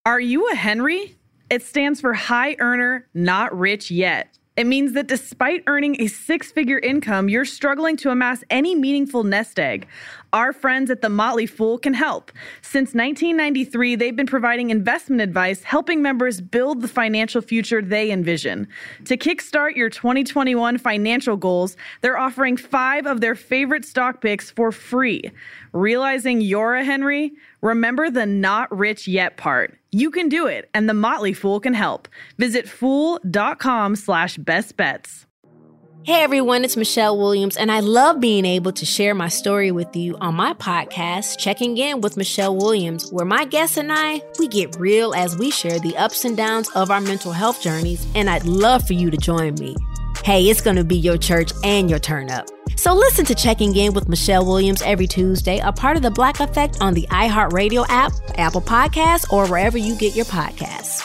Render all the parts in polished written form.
Are you a Henry? It stands for high earner, not rich yet. It means that despite earning a six-figure income, you're struggling to amass any meaningful nest egg. Our friends at The Motley Fool can help. Since 1993, they've been providing investment advice, helping members build the financial future they envision. To kickstart your 2021 financial goals, they're offering 5 of their favorite stock picks for free. Realizing you're a Henry? Remember the not rich yet part. You can do it, and The Motley Fool can help. Visit fool.com/best bets. Hey everyone, it's Michelle Williams, and I love being able to share my story with you on my podcast, Checking In with Michelle Williams, where my guests and we get real as we share the ups and downs of our mental health journeys, and I'd love for you to join me. Hey, it's going to be your church and your turn up. So listen to Checking In with Michelle Williams every Tuesday, a part of the Black Effect on the iHeartRadio app, Apple Podcasts, or wherever you get your podcasts.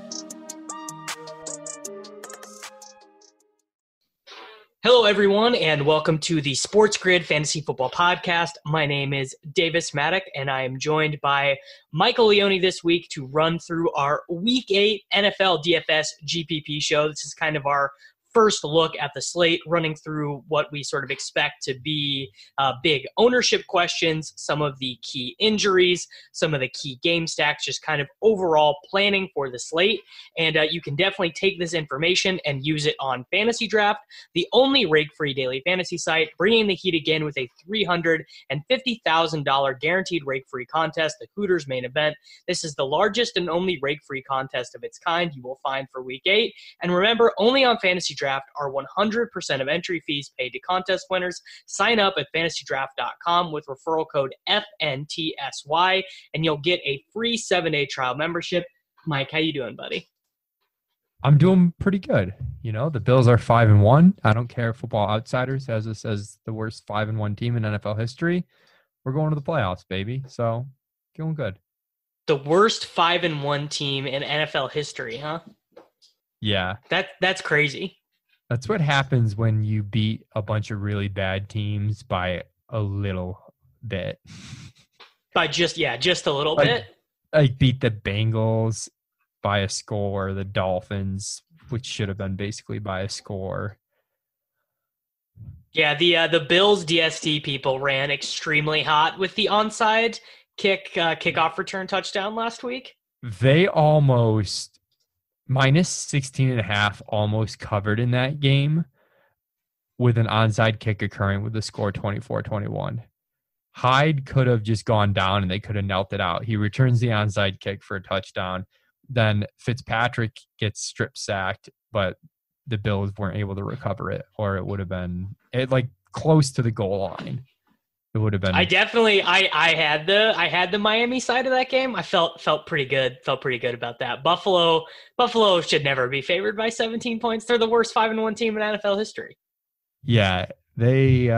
Hello, everyone, and welcome to the Sports Grid Fantasy Football Podcast. My name is Davis Maddock, and I am joined by Michael Leone this week to run through our Week 8 NFL DFS GPP show. This is kind of our first look at the slate, running through what we sort of expect to be big ownership questions, some of the key injuries, some of the key game stacks, just kind of overall planning for the slate. And you can definitely take this information and use it on Fantasy Draft, the only rake-free daily fantasy site, bringing the heat again with a $350,000 guaranteed rake-free contest, the Hooters main event. This is the largest and only rake-free contest of its kind you will find for Week 8. And remember, only on Fantasy Draft are 100% of entry fees paid to contest winners. Sign up at fantasydraft.com with referral code FNTSY, and you'll get a free 7-day trial membership. Mike, how you doing, buddy? I'm doing pretty good. You know, the Bills are 5-1. I don't care if Football Outsiders has this as the worst 5-1 team in NFL history. We're going to the playoffs, baby. So, feeling good. The worst 5-1 team in NFL history, huh? Yeah. That's crazy. That's what happens when you beat a bunch of really bad teams by a little bit. By just a little bit? Like beat the Bengals by a score, the Dolphins, which should have been basically by a score. Yeah, the Bills DST people ran extremely hot with the onside kickoff return touchdown last week. They almost minus 16.5 almost covered in that game with an onside kick occurring with the score 24-21. Hyde could have just gone down and they could have knelt it out. He returns the onside kick for a touchdown. Then Fitzpatrick gets strip sacked, but the Bills weren't able to recover it, or it would have been close to the goal line. It would have been. I had the Miami side of that game. I felt pretty good. Felt pretty good about that. Buffalo should never be favored by 17 points. They're the worst 5-1 team in NFL history. Yeah, they.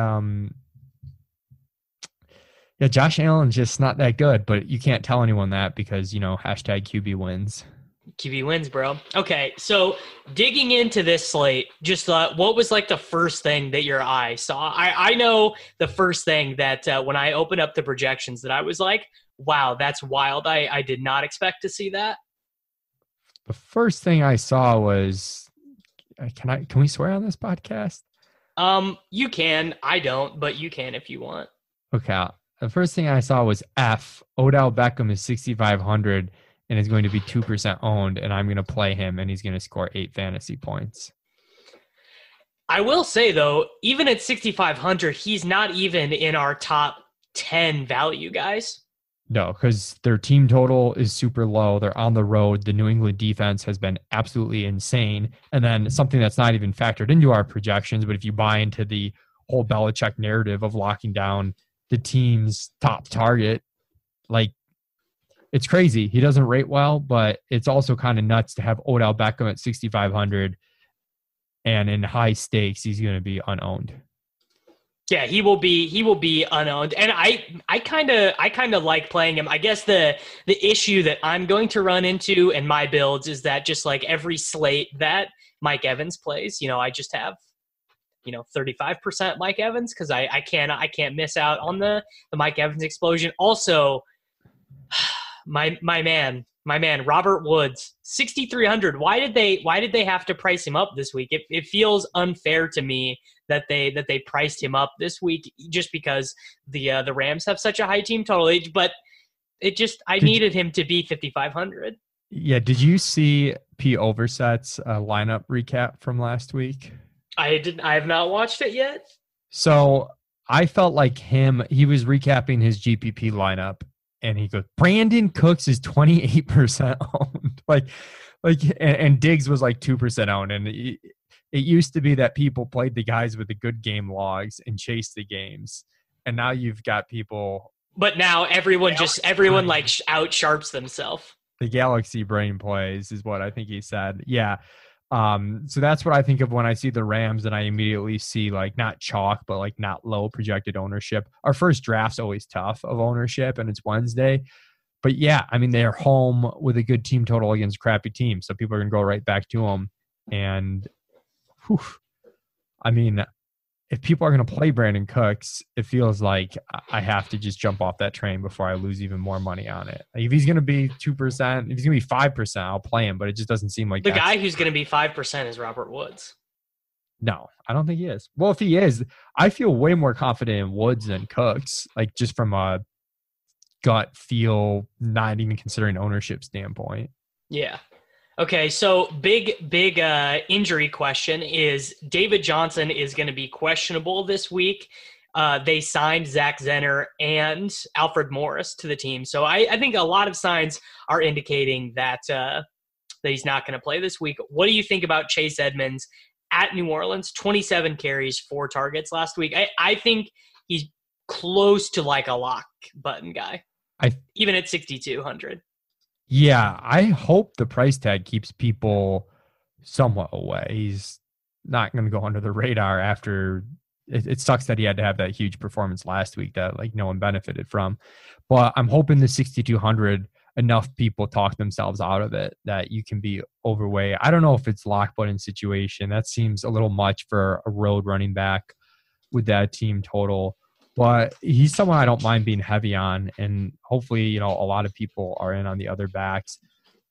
Josh Allen's just not that good, but you can't tell anyone that because hashtag QB wins. QB wins, bro. Okay, so digging into this slate, just what was like the first thing that your eye saw? I know the first thing that when I opened up the projections that I was like, wow, that's wild. I did not expect to see that. The first thing I saw was, can we swear on this podcast? You can. I don't, but you can if you want. Okay. The first thing I saw was Odell Beckham is 6,500. And is going to be 2% owned, and I'm going to play him, and he's going to score 8 fantasy points. I will say, though, even at 6,500, he's not even in our top 10 value guys. No, because their team total is super low. They're on the road. The New England defense has been absolutely insane. And then something that's not even factored into our projections, but if you buy into the whole Belichick narrative of locking down the team's top target, it's crazy. He doesn't rate well, but it's also kind of nuts to have Odell Beckham at 6,500, and in high stakes, he's going to be unowned. Yeah, he will be unowned, and I kind of like playing him. I guess the issue that I'm going to run into in my builds is that just like every slate that Mike Evans plays, I just have 35% Mike Evans because I can't miss out on the Mike Evans explosion. Also, my man, My man, Robert Woods, 6,300. Why did they have to price him up this week? It feels unfair to me that they priced him up this week just because the Rams have such a high team total age. But I needed him to be 5,500. Yeah. Did you see P. Overset's lineup recap from last week? I have not watched it yet. So I felt like he was recapping his GPP lineup. And he goes, Brandon Cooks is 28% owned. and Diggs was like 2% owned. And it used to be that people played the guys with the good game logs and chased the games. And now you've got people. But now everyone out sharps themselves. The Galaxy brain plays is what I think he said. Yeah. So that's what I think of when I see the Rams, and I immediately see like not chalk, but like not low projected ownership. Our first draft's always tough of ownership, and it's Wednesday. But yeah, I mean, they're home with a good team total against crappy teams. So people are going to go right back to them. And I mean, if people are going to play Brandon Cooks, it feels like I have to just jump off that train before I lose even more money on it. Like if he's going to be 2%, if he's going to be 5%, I'll play him, but it just doesn't seem like the guy who's going to be 5% is Robert Woods. No, I don't think he is. Well, if he is, I feel way more confident in Woods than Cooks, like just from a gut feel, not even considering ownership standpoint. Yeah. Okay, so big injury question is David Johnson is going to be questionable this week. They signed Zach Zenner and Alfred Morris to the team. So I think a lot of signs are indicating that he's not going to play this week. What do you think about Chase Edmonds at New Orleans? 27 carries, 4 targets last week. I think he's close to like a lock button guy, even at 6,200. Yeah, I hope the price tag keeps people somewhat away. He's not going to go under the radar after it sucks that he had to have that huge performance last week that like no one benefited from. But I'm hoping the 6,200 enough people talk themselves out of it that you can be overweight. I don't know if it's lock button situation. That seems a little much for a road running back with that team total. But he's someone I don't mind being heavy on, and hopefully, a lot of people are in on the other backs.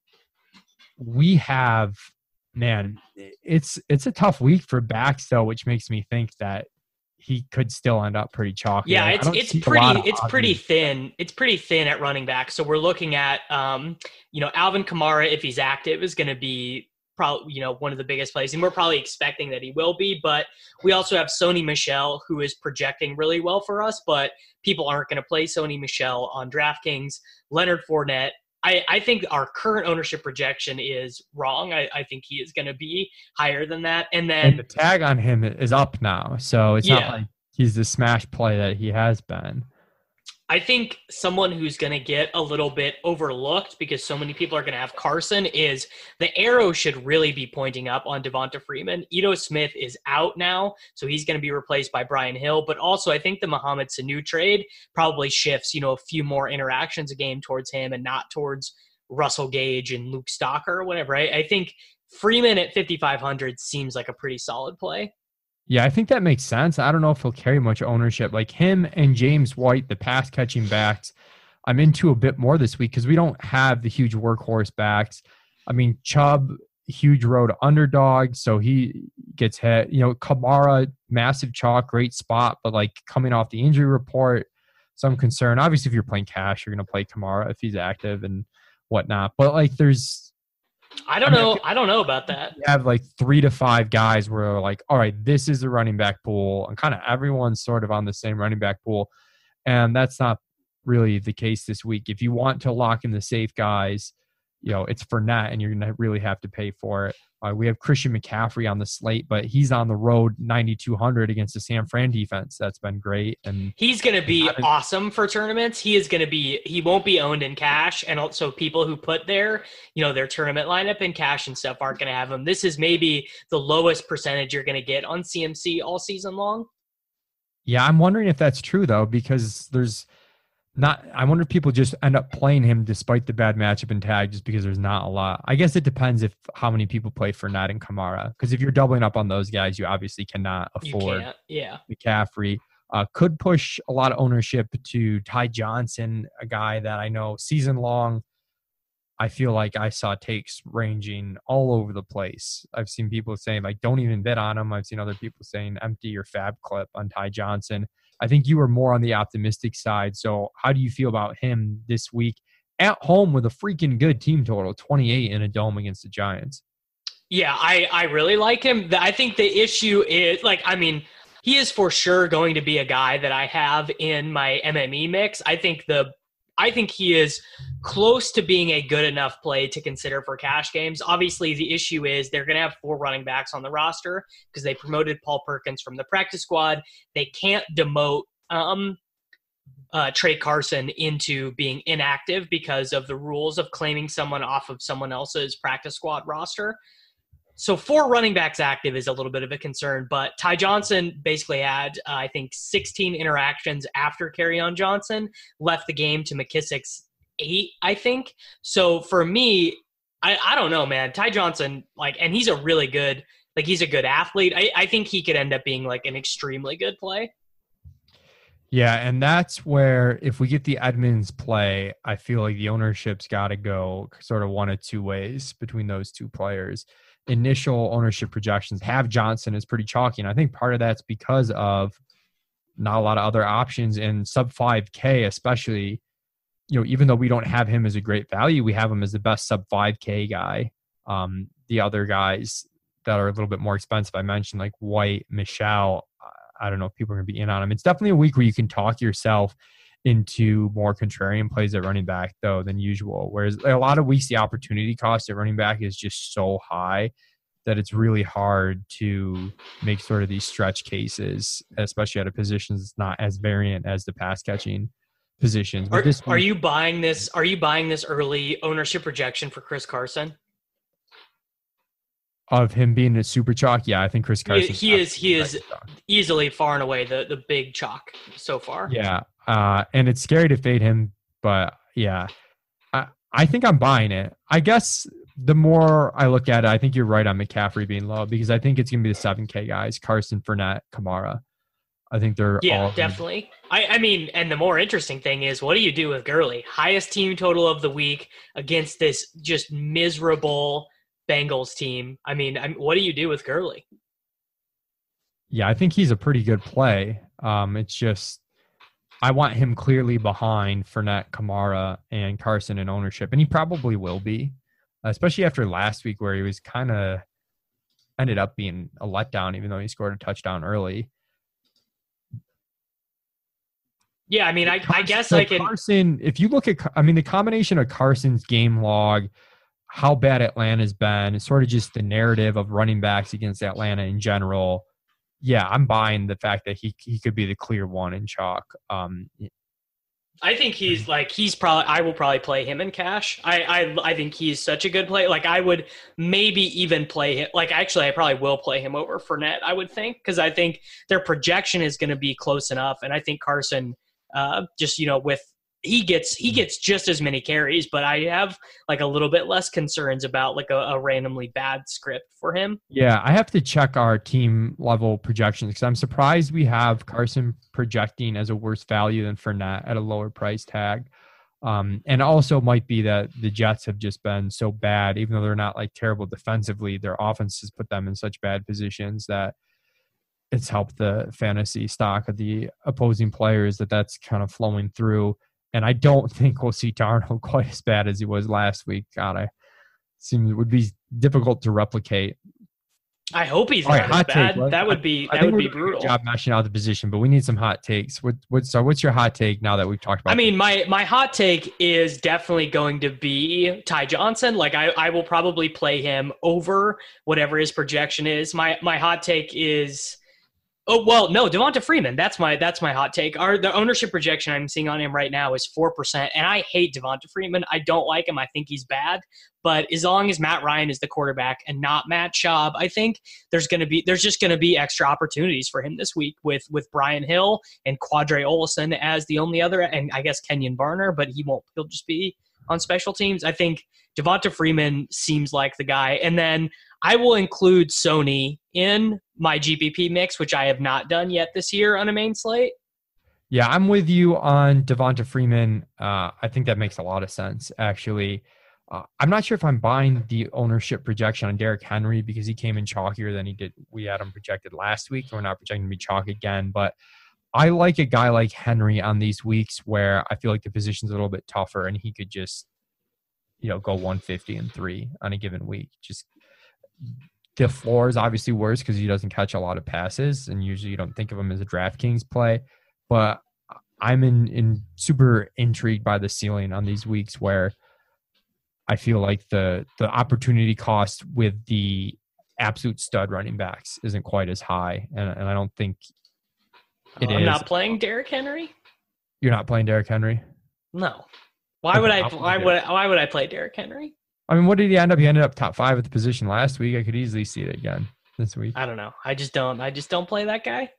We have, man, it's a tough week for backs though, which makes me think that he could still end up pretty chalky. Yeah, it's pretty thin. It's pretty thin at running back. So we're looking at, Alvin Kamara, if he's active, is going to be probably, one of the biggest plays, and we're probably expecting that he will be. But we also have Sony Michel, who is projecting really well for us, but people aren't going to play Sony Michel on DraftKings. Leonard Fournette, I think our current ownership projection is wrong. I think he is going to be higher than that. And the tag on him is up now, so it's not like he's the smash play that he has been. I think someone who's going to get a little bit overlooked because so many people are going to have Carson is the arrow should really be pointing up on Devonta Freeman. Ito Smith is out now, so he's going to be replaced by Brian Hill. But also I think the Mohamed Sanu trade probably shifts, a few more interactions a game towards him and not towards Russell Gage and Luke Stalker or whatever. I think Freeman at 5,500 seems like a pretty solid play. Yeah, I think that makes sense. I don't know if he'll carry much ownership. Like him and James White, the pass catching backs, I'm into a bit more this week because we don't have the huge workhorse backs. I mean, Chubb, huge road underdog, so he gets hit. Kamara, massive chalk, great spot, but like coming off the injury report, some concern. Obviously, if you're playing cash, you're going to play Kamara if he's active and whatnot. But like I don't know about that. You have like 3 to 5 guys where are like, all right, this is the running back pool, and kind of everyone's sort of on the same running back pool. And that's not really the case this week. If you want to lock in the safe guys, it's Fournette, and you're going to really have to pay for it. We have Christian McCaffrey on the slate, but he's on the road 9,200 against the San Fran defense. That's been great. And he's going to be awesome for tournaments. He won't be owned in cash. And also people who put their tournament lineup in cash and stuff aren't going to have him. This is maybe the lowest percentage you're going to get on CMC all season long. Yeah. I'm wondering if that's true though, because I wonder if people just end up playing him despite the bad matchup and tag just because there's not a lot. I guess it depends how many people play Fournette and Kamara. Because if you're doubling up on those guys, you obviously cannot afford McCaffrey. Could push a lot of ownership to Ty Johnson, a guy that I know season long I feel like I saw takes ranging all over the place. I've seen people saying, like, don't even bet on him. I've seen other people saying empty your fab clip on Ty Johnson. I think you were more on the optimistic side. So how do you feel about him this week at home with a freaking good team total, 28 in a dome against the Giants? Yeah, I really like him. I think the issue is, like, I mean, he is for sure going to be a guy that I have in my MME mix. I think he is close to being a good enough play to consider for cash games. Obviously, the issue is they're going to have 4 running backs on the roster because they promoted Paul Perkins from the practice squad. They can't demote Trey Carson into being inactive because of the rules of claiming someone off of someone else's practice squad roster. So 4 running backs active is a little bit of a concern, but Ty Johnson basically had, I think, 16 interactions after Kerryon Johnson, left the game to McKissick's 8, I think. So for me, I don't know, man. Ty Johnson, like, and he's a really good, like, he's a good athlete. I think he could end up being like an extremely good play. Yeah, and that's where if we get the Edmonds play, I feel like the ownership's got to go sort of one of 2 ways between those 2 players. Initial ownership projections have Johnson as pretty chalky, and I think part of that's because of not a lot of other options in sub 5K, especially, you know, even though we don't have him as a great value, we have him as the best sub 5K guy. The other guys that are a little bit more expensive, I mentioned, like White, Michelle, I don't know if people are going to be in on him. It's definitely a week where you can talk yourself into more contrarian plays at running back, though, than usual. Whereas a lot of weeks, the opportunity cost at running back is just so high that it's really hard to make sort of these stretch cases, especially at a position that's not as variant as the pass catching positions. Are you buying this? Are you buying this early ownership projection for Chris Carson? Of him being a super chalk, yeah, I think Chris Carson. He is easily far and away the big chalk so far. Yeah, and it's scary to fade him, but yeah, I think I'm buying it. I guess the more I look at it, I think you're right on McCaffrey being low because I think it's going to be the 7K guys: Carson, Fournette, Kamara. I think they're all definitely. I mean, and the more interesting thing is, what do you do with Gurley? Highest team total of the week against this just miserable Bengals team. I mean, what do you do with Gurley? Yeah, I think he's a pretty good play. It's just I want him clearly behind Fournette, Kamara, and Carson in ownership, and he probably will be, especially after last week where he was kind of ended up being a letdown, even though he scored a touchdown early. Yeah, I mean, I guess I can. Carson, if you look at, I mean, the combination of Carson's game log, how bad Atlanta's been, it's sort of just the narrative of running backs against Atlanta in general. Yeah, I'm buying the fact that he could be the clear one in chalk. I think I will probably play him in cash. I think he's such a good play. Like, I would maybe even play him. Like, actually, I probably will play him over Fournette, I would think, because I think their projection is going to be close enough. And I think Carson, just, you know, he gets just as many carries, but I have like a little bit less concerns about like a randomly bad script for him. Yeah, I have to check our team level projections because I'm surprised we have Carson projecting as a worse value than Fournette at a lower price tag. And also might be that the Jets have just been so bad, even though they're not like terrible defensively, their offense has put them in such bad positions that it's helped the fantasy stock of the opposing players that's kind of flowing through. And I don't think we'll see Darnold quite as bad as he was last week. God, it would be difficult to replicate. I hope he's not as bad. That would be brutal. Job mashing out the position, but we need some hot takes. What's your hot take now that we've talked about? I mean, my hot take is definitely going to be Ty Johnson. Like, I will probably play him over whatever his projection is. My hot take is. Oh, well, no, Devonta Freeman. That's my hot take. The ownership projection I'm seeing on him right now is 4%, and I hate Devonta Freeman. I don't like him. I think he's bad. But as long as Matt Ryan is the quarterback and not Matt Schaub, I think there's just going to be extra opportunities for him this week with Brian Hill and Quadre Olson as the only other, and I guess Kenyon Barner, but he'll just be on special teams. I think Devonta Freeman seems like the guy. And then I will include Sony in my GPP mix, which I have not done yet this year on a main slate. Yeah, I'm with you on Devonta Freeman. I think that makes a lot of sense, actually. I'm not sure if I'm buying the ownership projection on Derrick Henry because he came in chalkier than he did. We had him projected last week. We're not projecting to be chalk again, but I like a guy like Henry on these weeks where I feel like the position's a little bit tougher and he could just, go 150 and 3 on a given week. Just the floor is obviously worse because he doesn't catch a lot of passes, and usually you don't think of him as a DraftKings play. But I'm in super intrigued by the ceiling on these weeks where I feel like the opportunity cost with the absolute stud running backs isn't quite as high, and I don't think it is. I'm not playing Derrick Henry. You're not playing Derrick Henry? No. Why would I play Derrick Henry? I mean, what did he end up? He ended up top 5 at the position last week. I could easily see it again this week. I don't know. I just don't play that guy.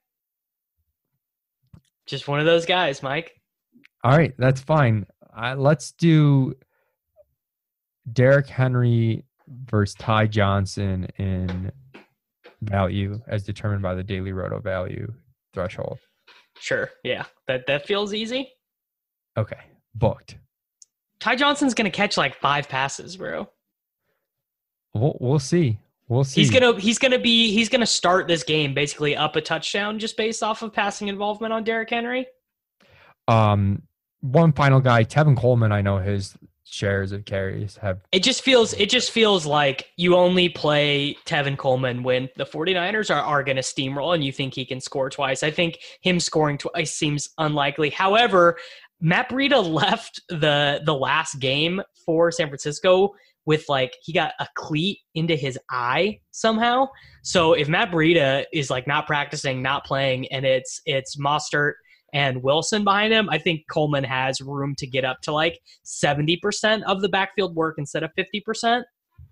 Just one of those guys, Mike. All right, that's fine. Let's do Derrick Henry versus Ty Johnson in value as determined by the daily roto value threshold. Sure. Yeah. That feels easy. Okay. Booked. Ty Johnson's going to catch like 5 passes, bro. We'll see. We'll see. He's going to start this game basically up a touchdown just based off of passing involvement on Derrick Henry. One final guy, Tevin Coleman, I know his shares of carries have. It just feels like you only play Tevin Coleman when the 49ers are going to steamroll and you think he can score twice. I think him scoring twice seems unlikely. However, Matt Breida left the last game for San Francisco with he got a cleat into his eye somehow. So if Matt Breida is not practicing, not playing, and it's Mostert and Wilson behind him, I think Coleman has room to get up to 70% of the backfield work instead of 50%.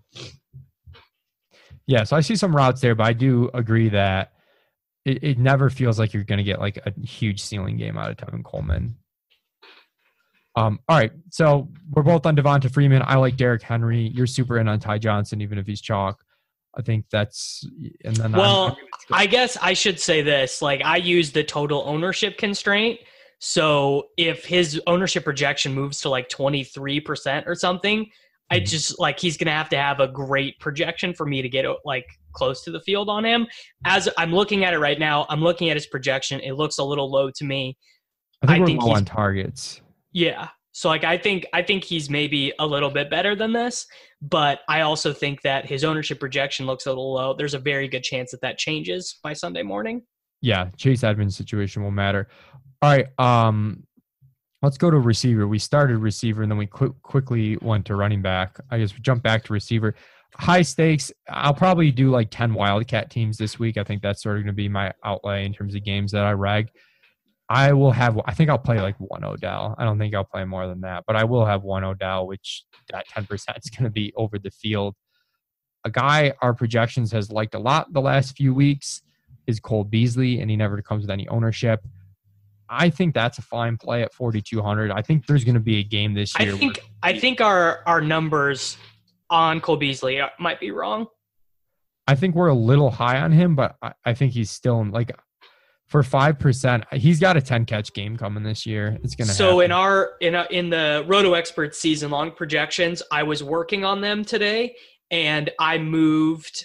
Yeah, so I see some routes there, but I do agree that it never feels like you're going to get a huge ceiling game out of Tevin Coleman. All right, so we're both on Devonta Freeman. I like Derrick Henry. You're super in on Ty Johnson, even if he's chalk. I think that's – and then I guess I should say this. I use the total ownership constraint. So if his ownership projection moves to 23% or something, I just he's going to have a great projection for me to get close to the field on him. As I'm looking at it right now, I'm looking at his projection. It looks a little low to me. I think we're low on targets. Yeah. So I think he's maybe a little bit better than this, but I also think that his ownership projection looks a little low. There's a very good chance that changes by Sunday morning. Yeah, Chase Edmonds' situation will matter. All right, let's go to receiver. We started receiver and then we quickly went to running back. I guess we jump back to receiver. High stakes. I'll probably do 10 Wildcat teams this week. I think that's sort of going to be my outlay in terms of games that I reg. I think I'll play one Odell. I don't think I'll play more than that, but I will have one Odell, which that 10% is going to be over the field. A guy our projections has liked a lot the last few weeks is Cole Beasley, and he never comes with any ownership. I think that's a fine play at 4,200. I think there's going to be a game this year. I think our numbers on Cole Beasley might be wrong. I think we're a little high on him, but I think he's still for 5%, he's got a 10-catch game coming this year. It's going to happen. In the Roto Experts season-long projections, I was working on them today, and I moved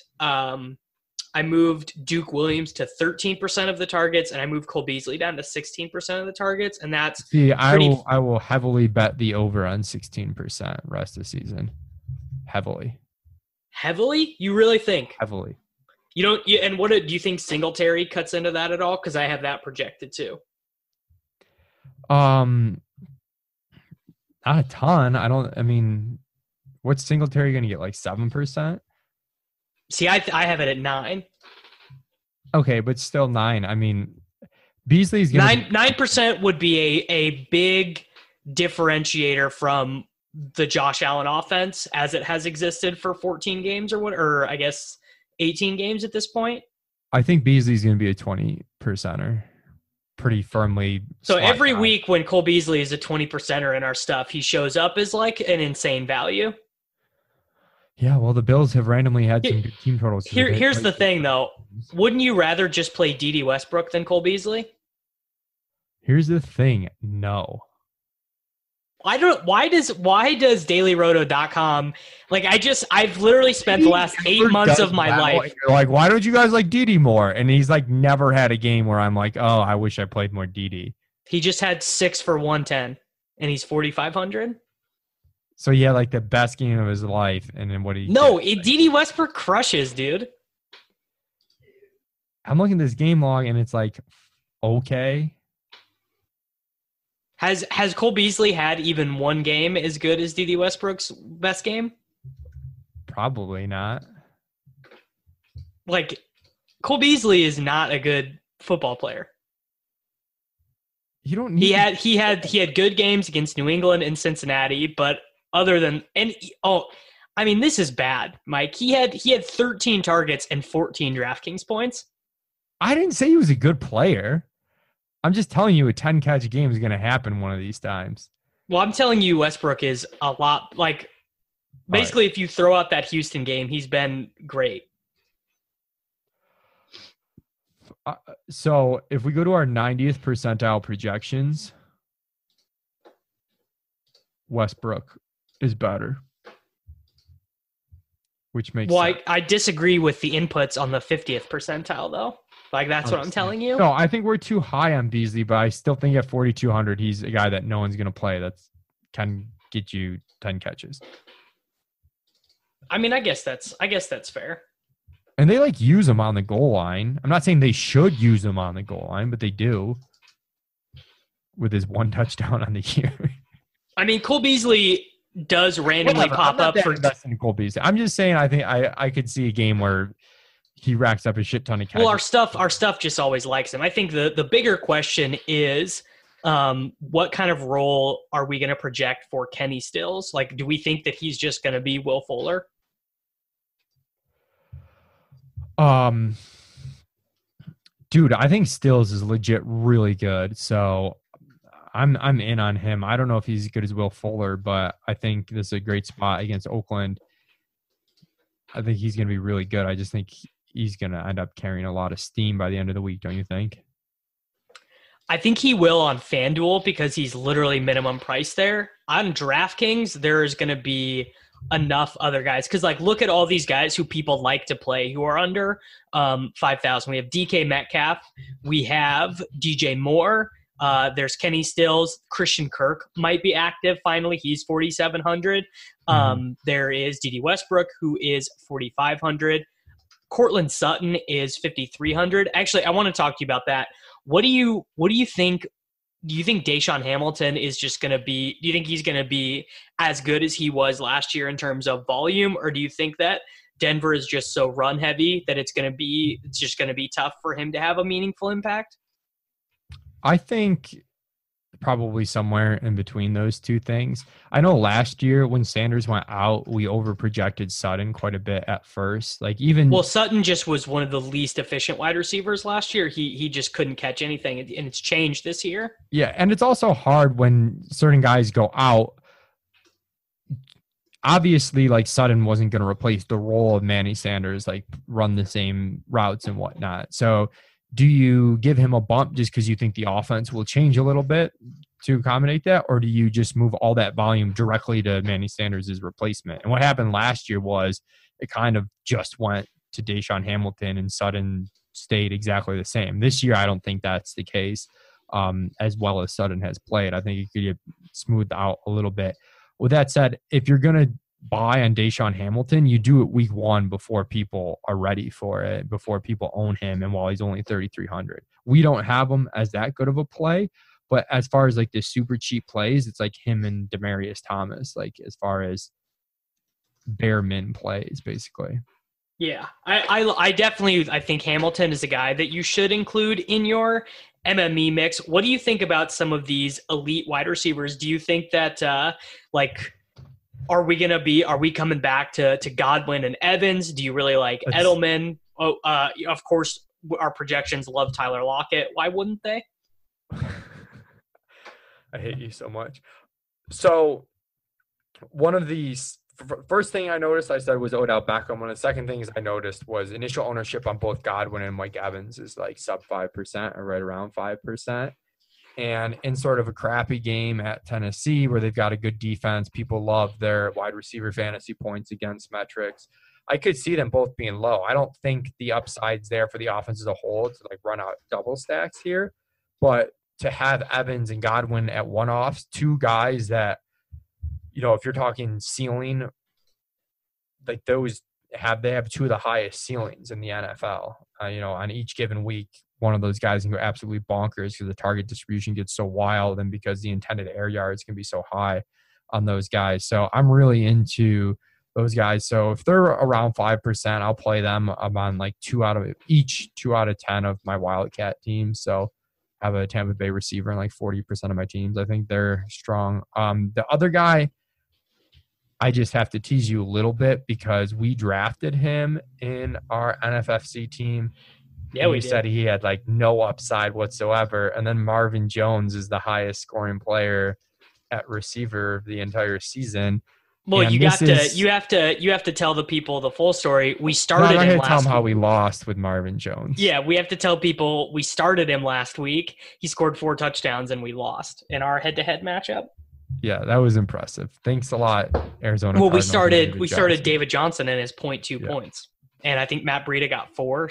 Duke Williams to 13% of the targets, and I moved Cole Beasley down to 16% of the targets, and that's I will heavily bet the over on 16% rest of the season. Heavily? You really think? Heavily. And what do you think Singletary cuts into that at all? Because I have that projected too. Not a ton. What's Singletary going to get? 7%? See, I have it at 9. Okay, but still 9. Beasley's going 9% would be a big differentiator from the Josh Allen offense as it has existed for 14 games or I guess 18 games at this point. I think Beasley's going to be a 20%er pretty firmly. So every week when Cole Beasley is a 20%er in our stuff, he shows up as an insane value. Yeah, well, the Bills have randomly had some good team totals. Here's the thing, though. Wouldn't you rather just play D.D. Westbrook than Cole Beasley? Here's the thing. No. Why does dailyroto.com, like, I've literally spent the last 8 months of my life. You're like, why don't you guys like Didi more? And he's like never had a game where I'm like, oh, I wish I played more Didi. He just had 6 for 110 and he's 4,500. So yeah, like the best game of his life. And then what Didi Westbrook crushes, dude. I'm looking at this game log and it's like, okay. Has Cole Beasley had even one game as good as Didi Westbrook's best game? Probably not. Like, Cole Beasley is not a good football player. You don't need he had good games against New England and Cincinnati, but other than this is bad, Mike. He had 13 targets and 14 DraftKings points. I didn't say he was a good player. I'm just telling you a 10-catch game is going to happen one of these times. Well, I'm telling you Westbrook is a lot, like, basically if you throw out that Houston game, he's been great. So if we go to our 90th percentile projections, Westbrook is better. Which makes sense. I disagree with the inputs on the 50th percentile, though. Like, that's what I'm telling you. No, I think we're too high on Beasley, but I still think at 4,200, he's a guy that no one's going to play that can get you 10 catches. I mean, I guess that's fair. And they like use him on the goal line. I'm not saying they should use him on the goal line, but they do. With his one touchdown on the year. I mean, Cole Beasley does randomly pop up for investing in Cole Beasley. I'm just saying I think I could see a game where he racks up a shit ton of catches. Well, our stuff just always likes him. I think the bigger question is what kind of role are we going to project for Kenny Stills? Like, do we think that he's just going to be Will Fuller? Dude, I think Stills is legit really good. So I'm in on him. I don't know if he's as good as Will Fuller, but I think this is a great spot against Oakland. I think he's going to be really good. I just think he's going to end up carrying a lot of steam by the end of the week, don't you think? I think he will on FanDuel because he's literally minimum price there. On DraftKings, there's going to be enough other guys. Because, like, look at all these guys who people like to play who are under 5,000. We have DK Metcalf. We have DJ Moore. There's Kenny Stills. Christian Kirk might be active. Finally, he's 4,700. There is Dede Westbrook, who is 4,500. Cortland Sutton is 5,300. Actually, I want to talk to you about that. What do you think? Do you think Deshaun Hamilton is just going to be? Do you think he's going to be as good as he was last year in terms of volume, or do you think that Denver is just so run heavy that it's just going to be tough for him to have a meaningful impact? I think probably somewhere in between those two things. I know last year when Sanders went out, we overprojected Sutton quite a bit at first. Well, Sutton just was one of the least efficient wide receivers last year. He just couldn't catch anything, and it's changed this year. Yeah, and it's also hard when certain guys go out. Obviously, like, Sutton wasn't going to replace the role of Manny Sanders, like run the same routes and whatnot. So do you give him a bump just because you think the offense will change a little bit to accommodate that? Or do you just move all that volume directly to Manny Sanders' replacement? And what happened last year was it kind of just went to Deshaun Hamilton and Sutton stayed exactly the same. This year, I don't think that's the case as well as Sutton has played. I think it could get smoothed out a little bit. With that said, if you're going to buy on Deshaun Hamilton, you do it week one before people are ready for it, before people own him, and while he's only 3,300. We don't have him as that good of a play, but as far as like the super cheap plays, it's like him and Demaryius Thomas, like as far as bare min plays, basically. Yeah, I definitely think Hamilton is a guy that you should include in your MME mix. What do you think about some of these elite wide receivers? Do you think that are we coming back to Godwin and Evans? Do you really like Edelman? Oh, of course, our projections love Tyler Lockett. Why wouldn't they? I hate you so much. So one of these first thing I noticed, I said, was Odell Beckham. One of the second things I noticed was initial ownership on both Godwin and Mike Evans is like sub 5% or right around 5%. And in sort of a crappy game at Tennessee where they've got a good defense, people love their wide receiver fantasy points against metrics. I could see them both being low. I don't think the upside's there for the offense as a whole to like run out double stacks here. But to have Evans and Godwin at one-offs, two guys that, if you're talking ceiling, like they have two of the highest ceilings in the NFL. On each given week, one of those guys can go absolutely bonkers because the target distribution gets so wild and because the intended air yards can be so high on those guys. So I'm really into those guys. So if they're around 5%, I'll play them. I'm on like 2 out of 10 of my Wildcat teams. So I have a Tampa Bay receiver in like 40% of my teams. I think they're strong. The other guy, I just have to tease you a little bit because we drafted him in our NFFC team. Yeah, we said he had like no upside whatsoever. And then Marvin Jones is the highest scoring player at receiver of the entire season. Well, you have to tell the people the full story. We started him last week. Tell them how we lost with Marvin Jones. Yeah, we have to tell people we started him last week. He scored 4 touchdowns and we lost in our head-to-head matchup. Yeah, that was impressive. Thanks a lot, Arizona. Well, we started David Johnson in his 0.2 points, and I think Matt Breida got 4.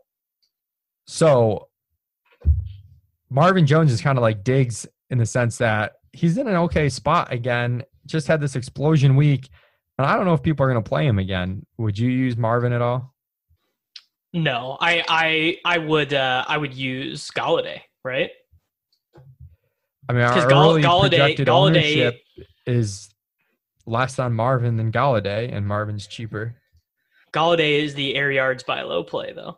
So Marvin Jones is kind of like Diggs in the sense that he's in an okay spot again. Just had this explosion week, and I don't know if people are going to play him again. Would you use Marvin at all? No, I would use Golladay, right? I mean, our early projected ownership is less on Marvin than Golladay, and Marvin's cheaper. Golladay is the air yards by low play, though.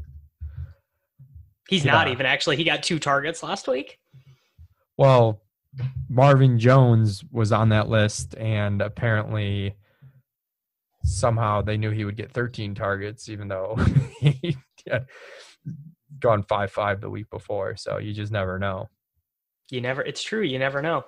He's not even, actually. He got 2 targets last week. Well, Marvin Jones was on that list, and apparently somehow they knew he would get 13 targets, even though he had gone 5-5 the week before. So you just never know. It's true. You never know.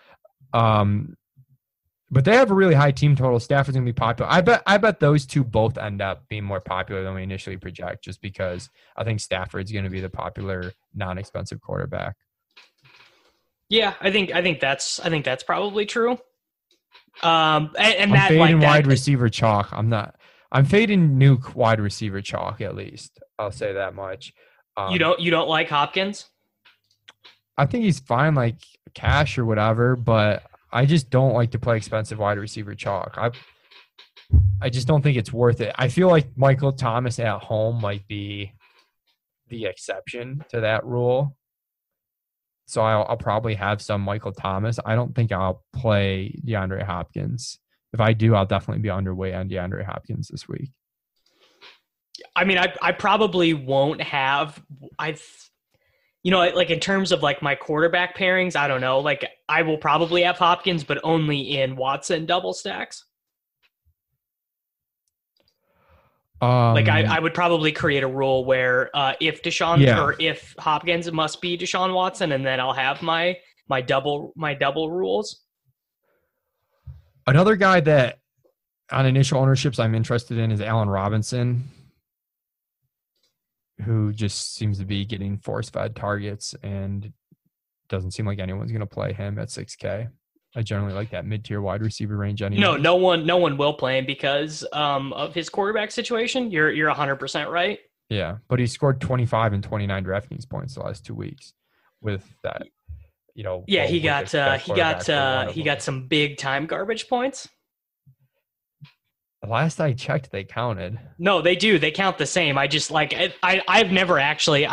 But they have a really high team total. Stafford's going to be popular. I bet those two both end up being more popular than we initially project, just because I think Stafford's going to be the popular, non-expensive quarterback. Yeah, I think that's probably true. I'm fading wide receiver chalk. I'm fading Nuke wide receiver chalk at least. I'll say that much. You don't like Hopkins? I think he's fine, like cash or whatever, but I just don't like to play expensive wide receiver chalk. I just don't think it's worth it. I feel like Michael Thomas at home might be the exception to that rule. So I'll probably have some Michael Thomas. I don't think I'll play DeAndre Hopkins. If I do, I'll definitely be underweight on DeAndre Hopkins this week. I mean, I probably won't have like in terms of like my quarterback pairings, I don't know. Like I will probably have Hopkins, but only in Watson double stacks. Like I would probably create a rule where if if Hopkins, it must be Deshaun Watson, and then I'll have my double rules. Another guy that on initial ownerships I'm interested in is Allen Robinson, who just seems to be getting force-fed targets and doesn't seem like anyone's going to play him at 6K. I generally like that mid-tier wide receiver range anyway. No one will play him because of his quarterback situation. You're 100% right. Yeah, but he scored 25 and 29 DraftKings points the last 2 weeks with that. Yeah, he got some big time garbage points. Last I checked, they counted. No, they do. They count the same. I just like I've never actually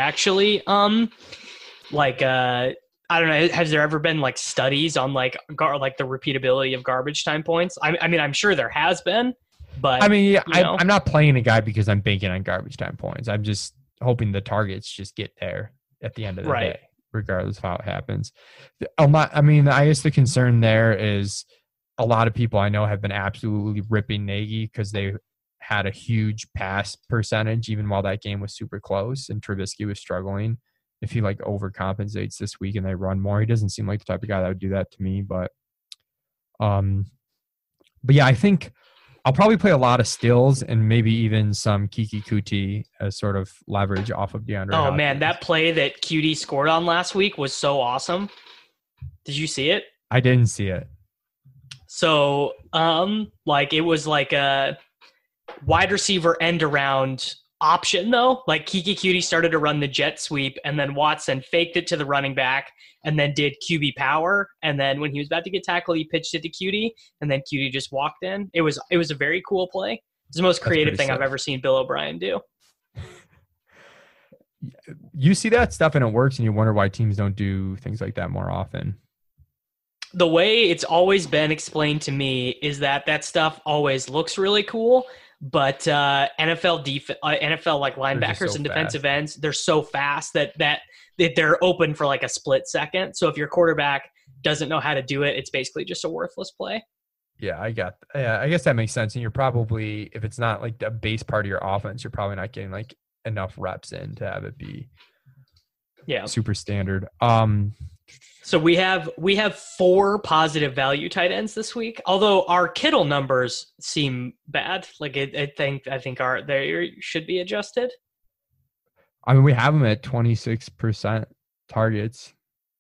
I don't know. Has there ever been like studies on like the repeatability of garbage time points? I mean, I'm sure there has been, but I mean, I'm not playing a guy because I'm banking on garbage time points. I'm just hoping the targets just get there at the end of the day, regardless of how it happens. I guess the concern there is a lot of people I know have been absolutely ripping Nagy because they had a huge pass percentage, even while that game was super close and Trubisky was struggling. If he like overcompensates this week and they run more, he doesn't seem like the type of guy that would do that to me. But yeah, I think I'll probably play a lot of stills and maybe even some Kiki Kuti as sort of leverage off of DeAndre Oh, Hopkins. man, that play that QD scored on last week was so awesome. Did you see it? I didn't see it. So, it was like a wide receiver end around option, though. Like, Kiki Kuti started to run the jet sweep, and then Watson faked it to the running back and then did QB power. And then when he was about to get tackled, he pitched it to QD, and then QD just walked in. It was a very cool play. It's the most creative thing I've ever seen Bill O'Brien do. You see that stuff and it works, and you wonder why teams don't do things like that more often. The way it's always been explained to me is that stuff always looks really cool, but NFL like linebackers and defensive ends, they're so fast that they're open for like a split second. So if your quarterback doesn't know how to do it, it's basically just a worthless play. Yeah, I guess that makes sense. And you're probably, if it's not like a base part of your offense, you're probably not getting like enough reps in to have it be super standard. So we have 4 positive value tight ends this week. Although our Kittle numbers seem bad. Like I think they should be adjusted. I mean, we have him at 26% targets.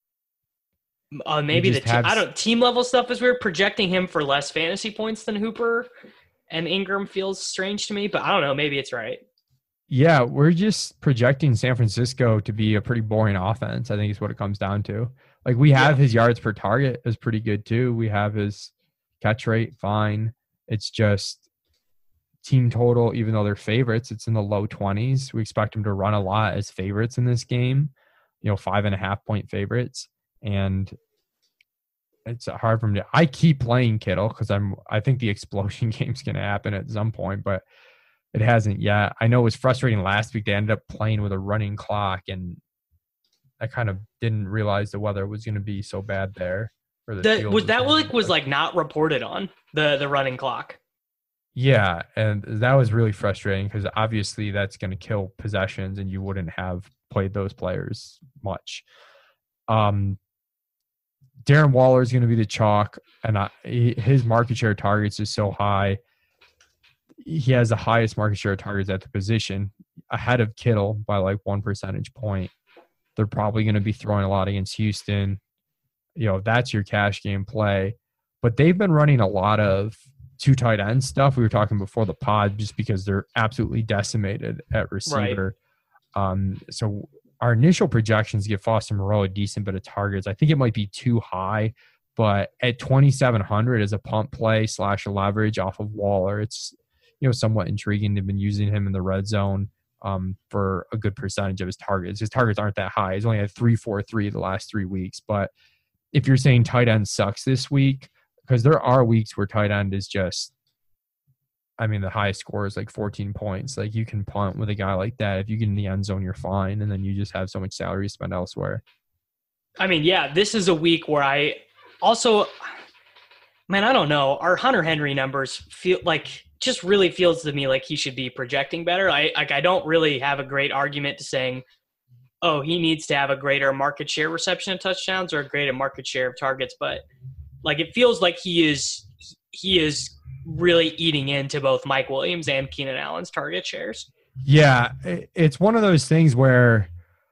Maybe team level stuff is weird. Projecting him for less fantasy points than Hooper and Ingram feels strange to me, but I don't know. Maybe it's right. Yeah, we're just projecting San Francisco to be a pretty boring offense. I think is what it comes down to. Like we have his yards per target is pretty good too. We have his catch rate fine. It's just team total, even though they're favorites, it's in the low 20s. We expect them to run a lot as favorites in this game, 5.5 point favorites. And it's hard for me I keep playing Kittle because I think the explosion game's going to happen at some point, but it hasn't yet. I know it was frustrating last week. They ended up playing with a running clock, and I kind of didn't realize the weather was going to be so bad there. Was like not reported on the running clock. Yeah, and that was really frustrating because obviously that's going to kill possessions, and you wouldn't have played those players much. Darren Waller is going to be the chalk, and his market share targets is so high. He has the highest market share targets at the position, ahead of Kittle by like 1 percentage point. They're probably going to be throwing a lot against Houston. That's your cash game play. But they've been running a lot of 2 tight end stuff. We were talking before the pod just because they're absolutely decimated at receiver. Right. So our initial projections give Foster Moreau a decent bit of targets. I think it might be too high, but at 2,700 as a pump play / a leverage off of Waller, it's somewhat intriguing. They've been using him in the red zone for a good percentage of his targets. His targets aren't that high. He's only had 3.43 the last 3 weeks. But if you're saying tight end sucks this week, because there are weeks where tight end is just, the highest score is like 14 points. Like you can punt with a guy like that. If you get in the end zone, you're fine. And then you just have so much salary to spend elsewhere. This is a week where I also, I don't know. Our Hunter Henry numbers feel like, just really feels to me like he should be projecting better. I don't really have a great argument to saying, oh, he needs to have a greater market share reception of touchdowns or a greater market share of targets. But like, it feels like he is really eating into both Mike Williams and Keenan Allen's target shares. Yeah. It's one of those things where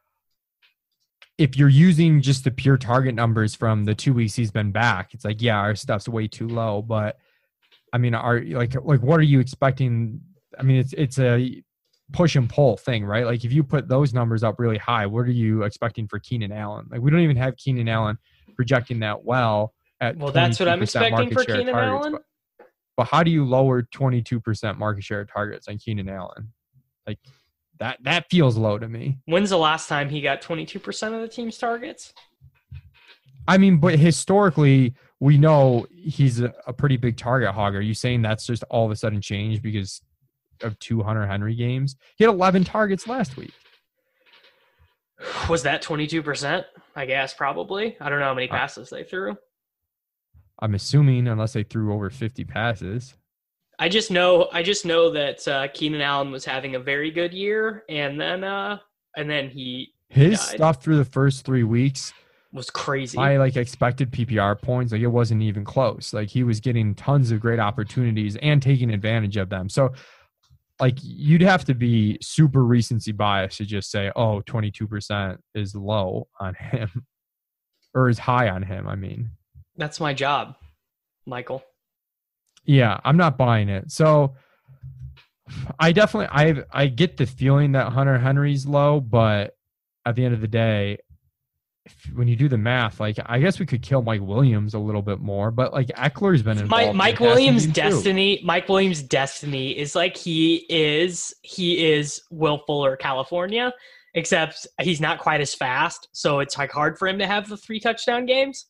if you're using just the pure target numbers from the 2 weeks he's been back, it's like, yeah, our stuff's way too low, but what are you expecting? It's a push and pull thing, right? Like if you put those numbers up really high, what are you expecting for Keenan Allen? Like we don't even have Keenan Allen projecting that well at that's what I'm expecting for Keenan Allen. But how do you lower 22% market share targets on Keenan Allen? Like that feels low to me. When's the last time he got 22% of the team's targets? But historically, we know he's a pretty big target hog. Are you saying that's just all of a sudden changed because of 2 Hunter Henry games? He had 11 targets last week. Was that 22%? I guess probably. I don't know how many passes they threw. I'm assuming unless they threw over 50 passes. I just know that Keenan Allen was having a very good year, and then he died. Stuff through the first 3 weeks was crazy. I like expected PPR points. Like it wasn't even close. Like he was getting tons of great opportunities and taking advantage of them. So like you'd have to be super recency biased to just say, oh, 22% is low on him or is high on him. I mean, that's my job, Michael. Yeah, I'm not buying it. So I definitely, I get the feeling that Hunter Henry's low, but at the end of the day, when you do the math, like I guess we could kill Mike Williams a little bit more, but like Eckler's been involved. Mike Williams' destiny. Mike Williams' destiny is like he is Will Fuller, California, except he's not quite as fast, so it's like hard for him to have the 3 touchdown games.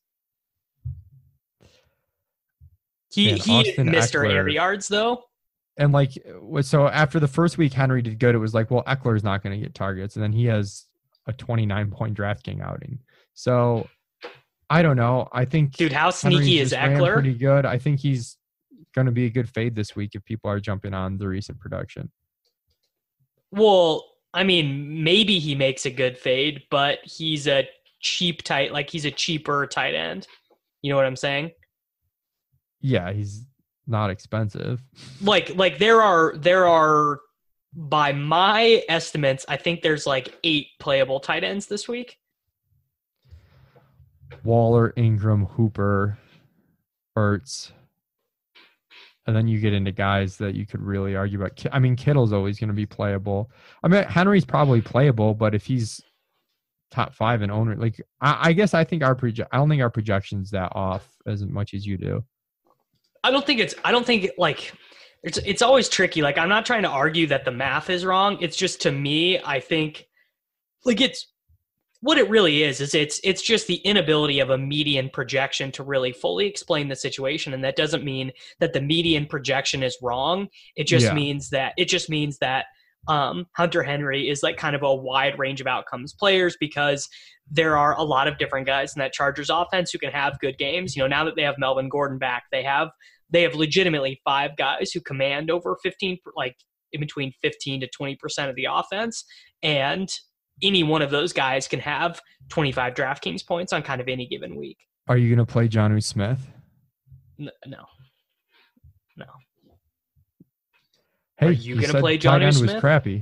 He missed her air yards though. And like so after the first week Henry did good, it was like, well, Eckler's not going to get targets, and then he has a 29-point DraftKings outing. So I don't know. I think, dude, how sneaky is Eckler? Pretty good. I think he's going to be a good fade this week if people are jumping on the recent production. Well, I mean, maybe he makes a good fade, but he's a cheap he's a cheaper tight end. You know what I'm saying? Yeah, he's not expensive. Like there are by my estimates, I think there's like 8 playable tight ends this week. Waller, Ingram, Hooper, Ertz. And then you get into guys that you could really argue about. I mean, Kittle's always going to be playable. I mean, Henry's probably playable, but if he's top 5 in owner, like I guess I think I don't think our projection's that off as much as you do. I don't think it's always tricky. Like, I'm not trying to argue that the math is wrong. It's just, to me, I think like it's what it really is it's just the inability of a median projection to really fully explain the situation. And that doesn't mean that the median projection is wrong. It just means that Hunter Henry is like kind of a wide range of outcomes players, because there are a lot of different guys in that Chargers offense who can have good games. You know, now that they have Melvin Gordon back, they have legitimately 5 guys who command over 15, like in between 15 to 20% of the offense. And any one of those guys can have 25 DraftKings points on kind of any given week. Are you going to play Jonnu Smith? No. Hey, are you going to play Jonnu Smith? Was crappy.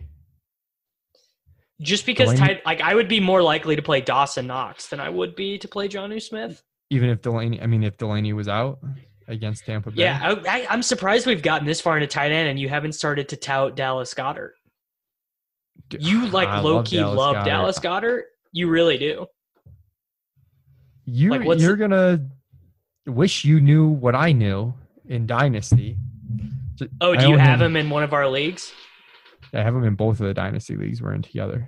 Just because I would be more likely to play Dawson Knox than I would be to play Jonnu Smith. Even if Delaney was out against Tampa Bay. Yeah, I'm surprised we've gotten this far into tight end and you haven't started to tout Dallas Goedert. You low-key love Dallas Goedert? You really do. You're going to wish you knew what I knew in Dynasty. Oh, do you have him in one of our leagues? I have him in both of the Dynasty leagues we're in together.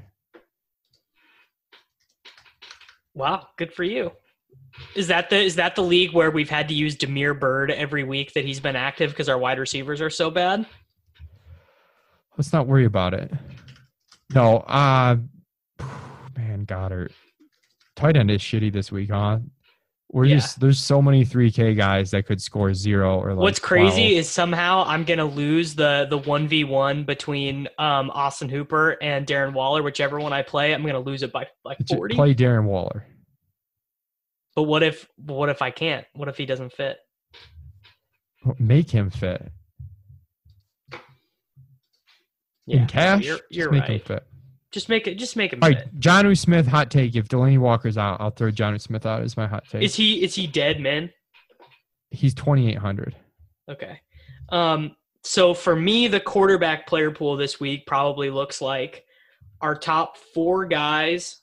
Wow, good for you. Is that the league where we've had to use Damiere Byrd every week that he's been active because our wide receivers are so bad? Let's not worry about it. No, man, Goddard. Tight end is shitty this week, huh? There's so many 3K guys that could score 0 or like What's 12. crazy is somehow I'm going to lose the 1v1 between Austin Hooper and Darren Waller, whichever one I play. I'm going to lose it by like 40. Play Darren Waller. But what if I can't? What if he doesn't fit? Make him fit. Yeah, in cash, you're make right. him fit. Just make him All fit. right, Jonnu Smith hot take. If Delaney Walker's out, I'll throw Jonnu Smith out as my hot take. Is he dead, man? He's 2,800. Okay. So for me, the quarterback player pool this week probably looks like our top 4 guys.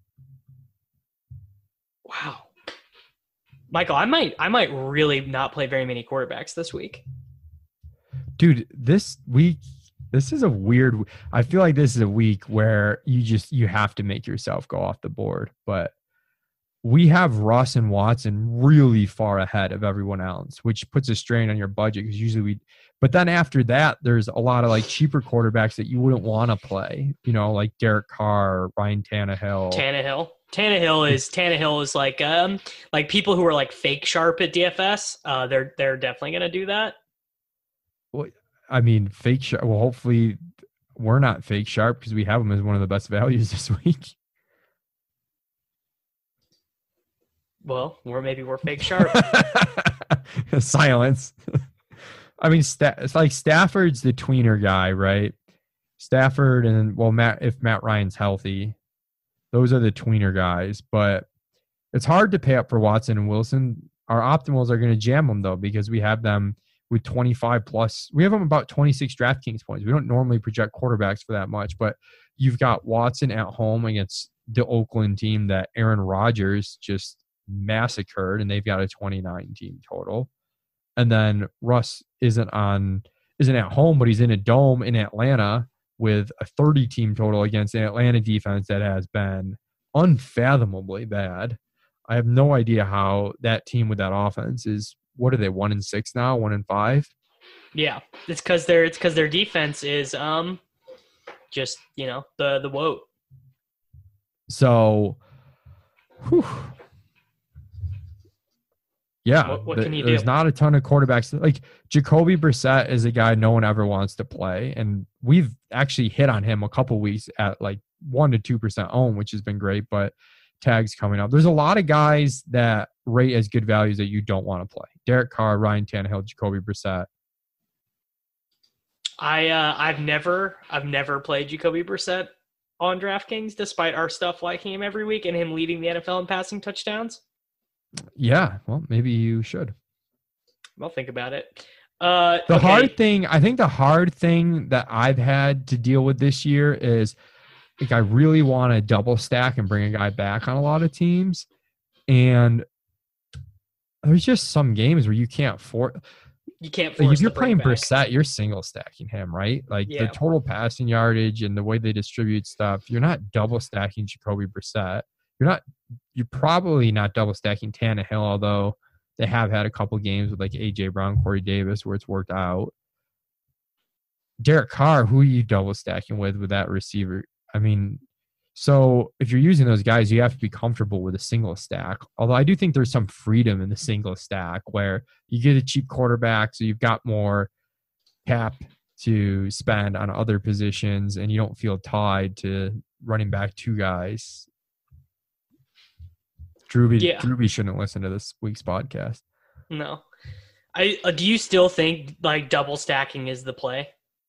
Wow. Michael, I might really not play very many quarterbacks this week. Dude, this week, this is a weird. I feel like this is a week where you have to make yourself go off the board. But we have Russ and Watson really far ahead of everyone else, which puts a strain on your budget because usually but then after that, there's a lot of like cheaper quarterbacks that you wouldn't want to play, you know, like Derek Carr, Ryan Tannehill. Tannehill is like people who are like fake sharp at DFS. They're definitely going to do that. Well, I mean, fake sharp. Well, hopefully we're not fake sharp because we have him as one of the best values this week. Well, maybe we're fake sharp. Silence. I mean, it's like Stafford's the tweener guy, right? Stafford and if Matt Ryan's healthy, those are the tweener guys. But it's hard to pay up for Watson and Wilson. Our optimals are going to jam them though, because we have them with 25 plus. We have them about 26 DraftKings points. We don't normally project quarterbacks for that much, but you've got Watson at home against the Oakland team that Aaron Rodgers just massacred, and they've got a 29 team total. And then Russ isn't at home, but he's in a dome in Atlanta with a 30 team total against an Atlanta defense that has been unfathomably bad. I have no idea how that team with that offense is. What are they, 1-6 now, 1-5? Yeah, it's because their defense is just the woat. So, whew. Yeah, what can you do? There's not a ton of quarterbacks. Like Jacoby Brissett is a guy no one ever wants to play, and we've actually hit on him a couple weeks at like 1 to 2% own, which has been great. But tags coming up. There's a lot of guys that rate as good values that you don't want to play. Derek Carr, Ryan Tannehill, Jacoby Brissett. I've never played Jacoby Brissett on DraftKings, despite our stuff liking him every week and him leading the NFL in passing touchdowns. Yeah, well, maybe you should. I'll think about it. The hard thing that I've had to deal with this year is, like, I really want to double stack and bring a guy back on a lot of teams, and there's just some games where you can't force. Like if you're playing Brissett, you're single stacking him, right? Like the total passing yardage and the way they distribute stuff, you're not double stacking Jacoby Brissett. You're probably not double stacking Tannehill, although they have had a couple games with like AJ Brown, Corey Davis, where it's worked out. Derek Carr, who are you double stacking with that receiver? I mean, so if you're using those guys, you have to be comfortable with a single stack. Although I do think there's some freedom in the single stack where you get a cheap quarterback, so you've got more cap to spend on other positions, and you don't feel tied to running back two guys. Drewby shouldn't listen to this week's podcast. No. Do you still think like double stacking is the play?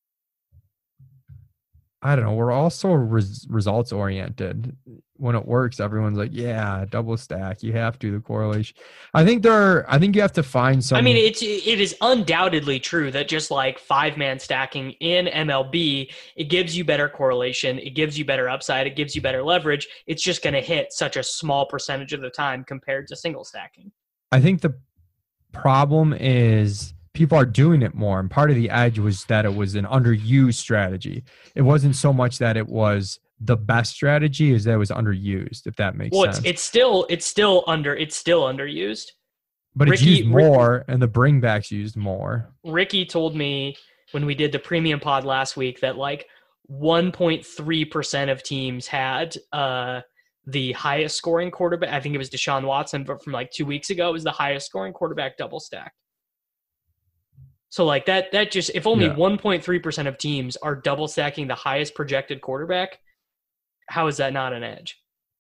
I don't know. We're also results oriented. When it works, everyone's like, "Yeah, double stack. You have to the correlation." I think you have to find some. I mean, it is undoubtedly true that just like 5-man stacking in MLB, it gives you better correlation, it gives you better upside, it gives you better leverage. It's just going to hit such a small percentage of the time compared to single stacking. I think the problem is people are doing it more, and part of the edge was that it was an underused strategy. It wasn't so much that it was the best strategy as that it was underused, if that makes sense. It's still underused. But it's used more, and the bringbacks used more. Ricky told me when we did the premium pod last week that like 1.3% of teams had the highest scoring quarterback. I think it was Deshaun Watson, but from like 2 weeks ago, it was the highest scoring quarterback double stacked. So like that just, if only 1.3% of teams are double stacking the highest projected quarterback, how is that not an edge?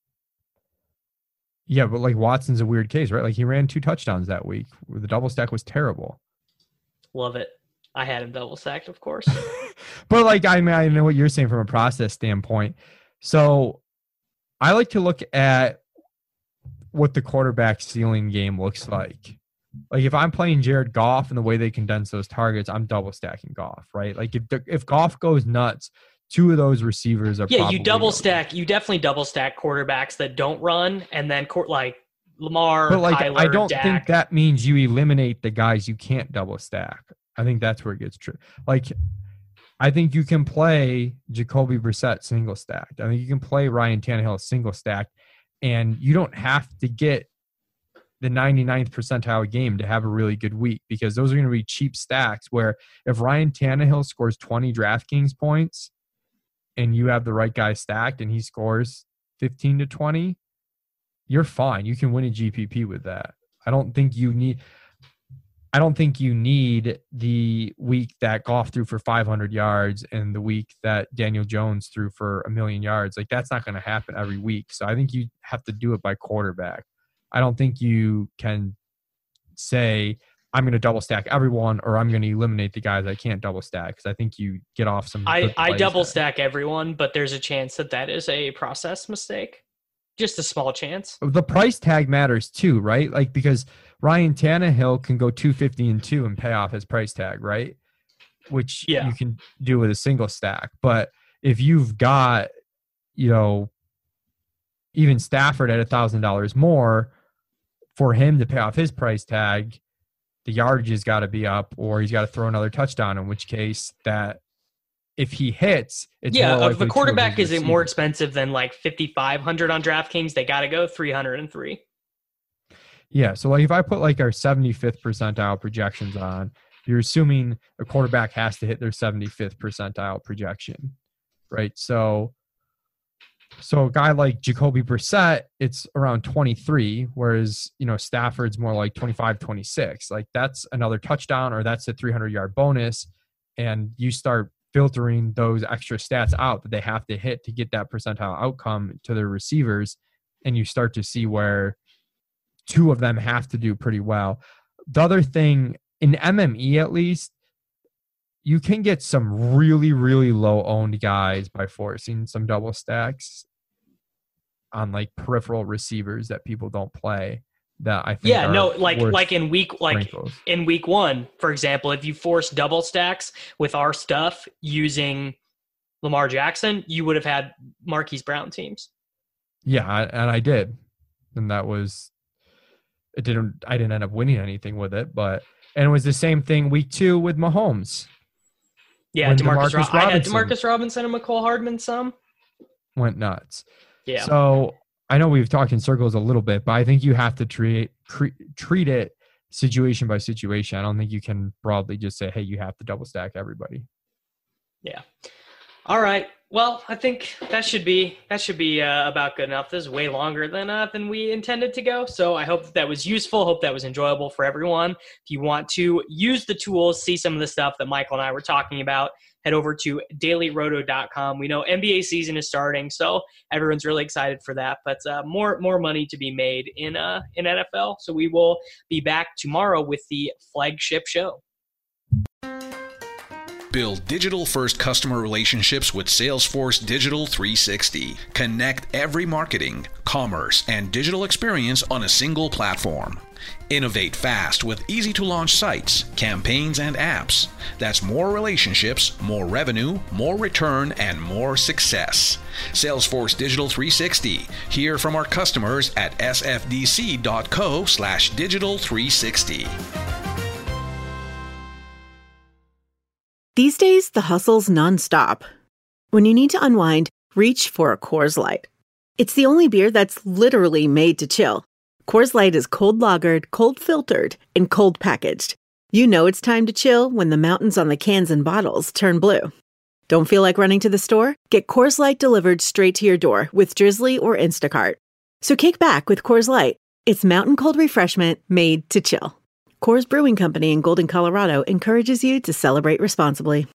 Yeah, but like Watson's a weird case, right? Like he ran 2 touchdowns that week. The double stack was terrible. Love it. I had him double stacked, of course. But like, I mean, I know what you're saying from a process standpoint. So I like to look at what the quarterback ceiling game looks like. Like if I'm playing Jared Goff and the way they condense those targets, I'm double stacking Goff, right? Like if Goff goes nuts, 2 of those receivers are you double stack. You definitely double stack quarterbacks that don't run, and then like Lamar, but like Kyler, I don't Dak. think that means you eliminate the guys you can't double stack. I think that's where it gets true. Like I think you can play Jacoby Brissett single stacked. I think you can play Ryan Tannehill single stacked, and you don't have to get the 99th percentile game to have a really good week, because those are going to be cheap stacks where if Ryan Tannehill scores 20 DraftKings points and you have the right guy stacked and he scores 15 to 20, you're fine. You can win a GPP with that. I don't think you need the week that Goff threw for 500 yards and the week that Daniel Jones threw for 1,000,000 yards. Like that's not going to happen every week. So I think you have to do it by quarterback. I don't think you can say, I'm going to double stack everyone, or I'm going to eliminate the guys I can't double stack, because I think you get off some. I double stack everyone, but there's a chance that is a process mistake. Just a small chance. The price tag matters too, right? Like, because Ryan Tannehill can go 250 and 2 and pay off his price tag, right? Which you can do with a single stack. But if you've got, even Stafford at $1,000 more, for him to pay off his price tag, the yardage has got to be up, or he's got to throw another touchdown, in which case that if he hits, it's if a quarterback isn't more expensive than like $5,500 on DraftKings, they got to go $303. Yeah, so like if I put like our 75th percentile projections on, you're assuming a quarterback has to hit their 75th percentile projection, right? So a guy like Jacoby Brissett, it's around 23, whereas, Stafford's more like 25, 26. Like, that's another touchdown, or that's a 300-yard bonus, and you start filtering those extra stats out that they have to hit to get that percentile outcome to their receivers, and you start to see where two of them have to do pretty well. The other thing, in MME at least, you can get some really, really low-owned guys by forcing some double stacks on like peripheral receivers that people don't play. That I think in week 1, for example, if you force double stacks with our stuff using Lamar Jackson, you would have had Marquise Brown teams. Yeah, and I did, and that was I didn't end up winning anything with it, and it was the same thing week 2 with Mahomes. Yeah, Demarcus Robinson. I had Demarcus Robinson and McCole Hardman some. Went nuts. Yeah. So I know we've talked in circles a little bit, but I think you have to treat it situation by situation. I don't think you can broadly just say, hey, you have to double stack everybody. Yeah. All right. Well, I think that should be about good enough. This is way longer than we intended to go. So I hope that was useful. Hope that was enjoyable for everyone. If you want to use the tools, see some of the stuff that Michael and I were talking about, head over to dailyroto.com. We know NBA season is starting, so everyone's really excited for that. But more money to be made in NFL. So we will be back tomorrow with the flagship show. Build digital-first customer relationships with Salesforce Digital 360. Connect every marketing, commerce, and digital experience on a single platform. Innovate fast with easy-to-launch sites, campaigns, and apps. That's more relationships, more revenue, more return, and more success. Salesforce Digital 360. Hear from our customers at sfdc.co/digital360. These days, the hustle's nonstop. When you need to unwind, reach for a Coors Light. It's the only beer that's literally made to chill. Coors Light is cold lagered, cold filtered, and cold packaged. You know it's time to chill when the mountains on the cans and bottles turn blue. Don't feel like running to the store? Get Coors Light delivered straight to your door with Drizzly or Instacart. So kick back with Coors Light. It's mountain cold refreshment made to chill. Coors Brewing Company in Golden, Colorado encourages you to celebrate responsibly.